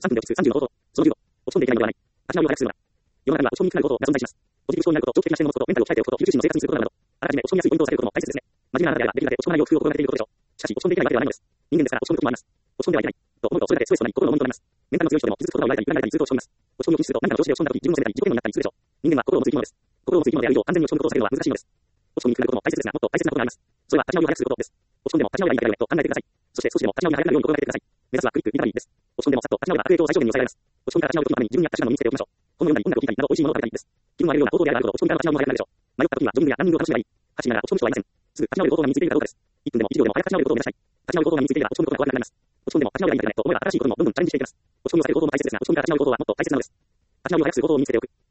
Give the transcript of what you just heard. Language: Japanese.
3分で落ち着く30のこと。その10を、落ち込んでいけないのではない。立ち直りを早くするのだ。世の中には落ち込みにくなることが存在します。ポジティブ思考になること、長期的な視点を持つこと、メンタルを鍛えておくこと、有趣心の生活にすることなど、あらかじめ落ち込みやすいポイントをされることも大切ですね。真面目な話であれば、できるだけ落ち込まないよう工夫を心がけていることでしょう。しかし、落ち込んでいけないわけではないのです。人間ですから落ち込む時もあります。落ち込んではいけない。と思うと、それだけストレスとなり、心の重荷となります。メンタルの強い人でも傷つくことが言われたり、恨まれたりすると落ち込みます。落ち込みを禁止すると、何かの調子で落ち込んだ時、自分を責めたり、自己嫌悪になったりするでしょう。人間は心を持つ生き物です。心を持つ生き物である以上、安全に落ち込むことを避けるのは難しいのです。落ち込みにくなることも大切ですが、もっと大切なことがあります。それは立ち直りを早くすることです。落ち込んでも立ち直りがいいだけだよねと考えてください。そして少しでも立ち直りが早くなるように心がけてください。目指すはクイックリカバリーです。落ち込んでもさっと立ち直れば悪影響を最小限に抑えられます。落ち込んだら立ち直る時のために自分に合った手段を身につけておきましょう。本を読んだり音楽を聴いたりなど美味しいものを食べたりです。気分を上げるような行動であることを落ち込みから立ち直るのが早くなるでしょう。迷った時にはジョギングやランニングを楽しめばいい。走りながら落ち込む人はいません。すぐ立ち直る行動が身についているかどうかです。1分でも1秒でも早く立ち直る行動を目指したい。立ち直る行動が身についていれば落ち込むことが怖くなくなります。落ち込んでも立ち直りがいいんだけどねと思えば新しいことにもどんどんチャレンジしていきます。落ち込みを避ける行動も大切ですが、落ち込みから立ち直る行動はもっと大切なのです。立ち直りを早くする行動を身につけておく。